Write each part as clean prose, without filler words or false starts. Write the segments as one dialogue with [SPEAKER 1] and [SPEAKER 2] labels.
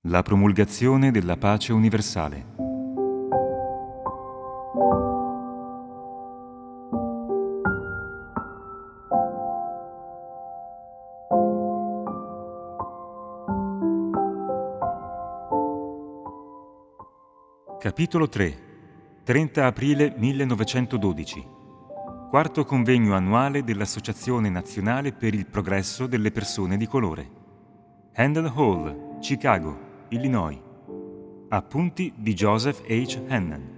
[SPEAKER 1] La promulgazione della pace universale. Capitolo 3. 30 aprile 1912. Quarto convegno annuale dell'Associazione Nazionale per il Progresso delle Persone di Colore. Handel Hall, Chicago, Illinois. Appunti di Joseph H. Hannan.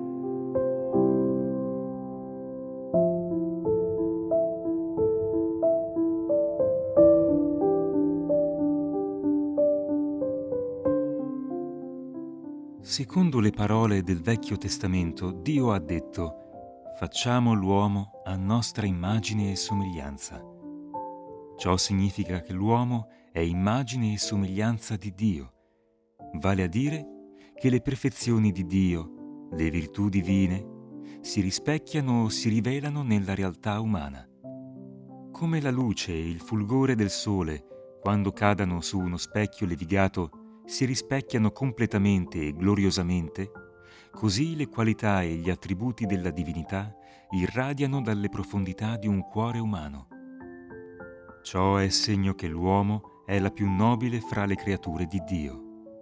[SPEAKER 1] Secondo le parole del Vecchio Testamento, Dio ha detto: «Facciamo l'uomo a nostra immagine e somiglianza». Ciò significa che l'uomo è immagine e somiglianza di Dio, vale a dire che le perfezioni di Dio, le virtù divine, si rispecchiano o si rivelano nella realtà umana. Come la luce e il fulgore del sole, quando cadano su uno specchio levigato, si rispecchiano completamente e gloriosamente, così le qualità e gli attributi della divinità irradiano dalle profondità di un cuore umano. Ciò è segno che l'uomo è la più nobile fra le creature di Dio.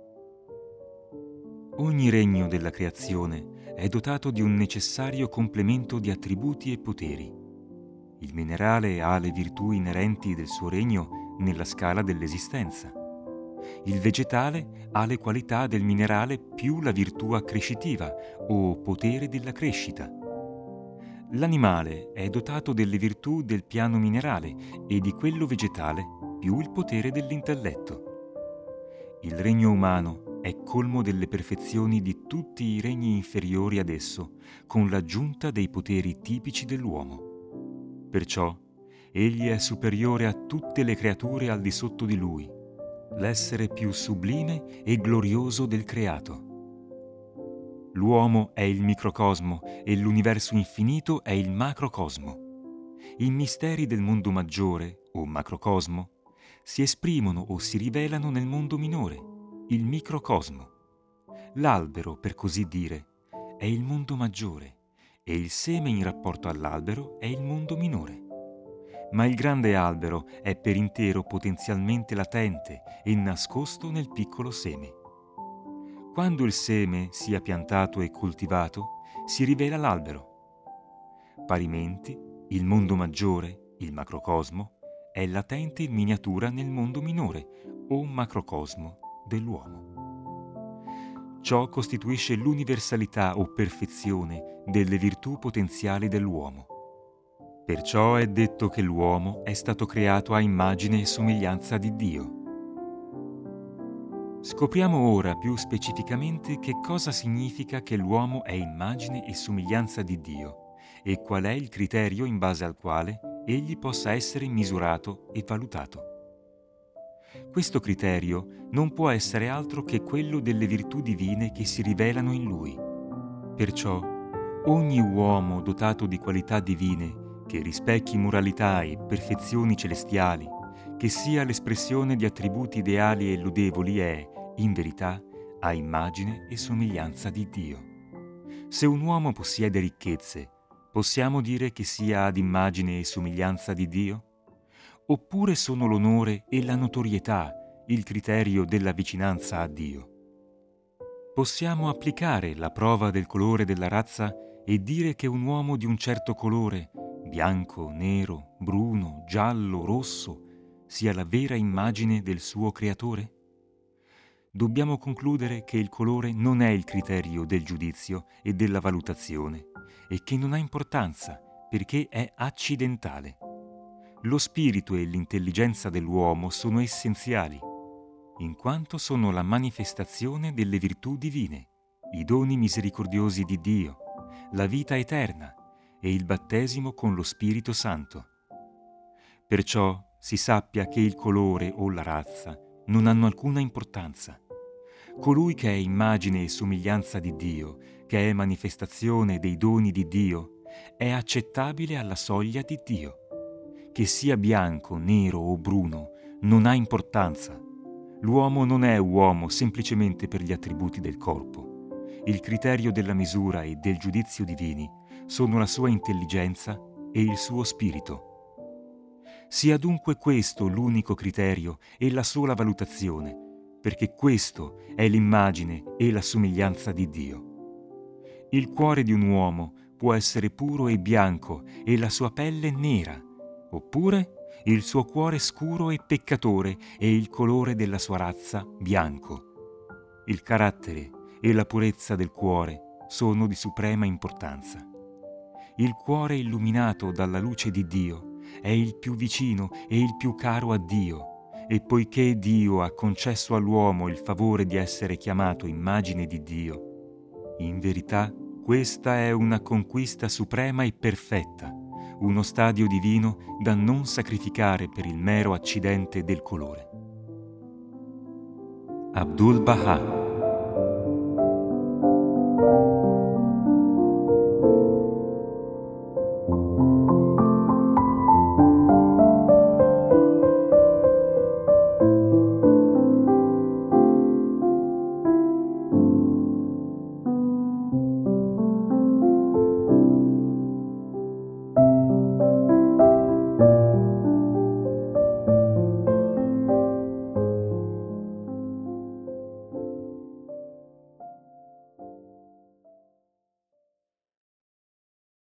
[SPEAKER 1] Ogni regno della creazione è dotato di un necessario complemento di attributi e poteri. Il minerale ha le virtù inerenti del suo regno nella scala dell'esistenza. Il vegetale ha le qualità del minerale più la virtù accrescitiva o potere della crescita. L'animale è dotato delle virtù del piano minerale e di quello vegetale più il potere dell'intelletto. Il regno umano è colmo delle perfezioni di tutti i regni inferiori ad esso, con l'aggiunta dei poteri tipici dell'uomo. Perciò, egli è superiore a tutte le creature al di sotto di lui, l'essere più sublime e glorioso del creato. L'uomo è il microcosmo e l'universo infinito è il macrocosmo. I misteri del mondo maggiore, o macrocosmo, si esprimono o si rivelano nel mondo minore, il microcosmo. L'albero, per così dire, è il mondo maggiore e il seme in rapporto all'albero è il mondo minore. Ma il grande albero è per intero potenzialmente latente e nascosto nel piccolo seme. Quando il seme sia piantato e coltivato, si rivela l'albero. Parimenti, il mondo maggiore, il macrocosmo, è latente in miniatura nel mondo minore, o macrocosmo, dell'uomo. Ciò costituisce l'universalità o perfezione delle virtù potenziali dell'uomo. Perciò è detto che l'uomo è stato creato a immagine e somiglianza di Dio. Scopriamo ora più specificamente che cosa significa che l'uomo è immagine e somiglianza di Dio e qual è il criterio in base al quale egli possa essere misurato e valutato. Questo criterio non può essere altro che quello delle virtù divine che si rivelano in lui. Perciò, ogni uomo dotato di qualità divine, che rispecchi moralità e perfezioni celestiali, che sia l'espressione di attributi ideali e lodevoli è, in verità, a immagine e somiglianza di Dio. Se un uomo possiede ricchezze, possiamo dire che sia ad immagine e somiglianza di Dio? Oppure sono l'onore e la notorietà il criterio della vicinanza a Dio? Possiamo applicare la prova del colore della razza e dire che un uomo di un certo colore, bianco, nero, bruno, giallo, rosso, sia la vera immagine del suo creatore? Dobbiamo concludere che il colore non è il criterio del giudizio e della valutazione e che non ha importanza perché è accidentale. Lo spirito e l'intelligenza dell'uomo sono essenziali, in quanto sono la manifestazione delle virtù divine, i doni misericordiosi di Dio, la vita eterna e il battesimo con lo Spirito Santo. Perciò si sappia che il colore o la razza non hanno alcuna importanza. Colui che è immagine e somiglianza di Dio, che è manifestazione dei doni di Dio, è accettabile alla soglia di Dio. Che sia bianco, nero o bruno, non ha importanza. L'uomo non è uomo semplicemente per gli attributi del corpo. Il criterio della misura e del giudizio divini sono la sua intelligenza e il suo spirito. Sia dunque questo l'unico criterio e la sola valutazione, perché questo è l'immagine e la somiglianza di Dio. Il cuore di un uomo può essere puro e bianco e la sua pelle nera, oppure il suo cuore scuro e peccatore e il colore della sua razza bianco. Il carattere e la purezza del cuore sono di suprema importanza. Il cuore illuminato dalla luce di Dio è il più vicino e il più caro a Dio, e poiché Dio ha concesso all'uomo il favore di essere chiamato immagine di Dio, in verità questa è una conquista suprema e perfetta, uno stadio divino da non sacrificare per il mero accidente del colore. Abdul Baha.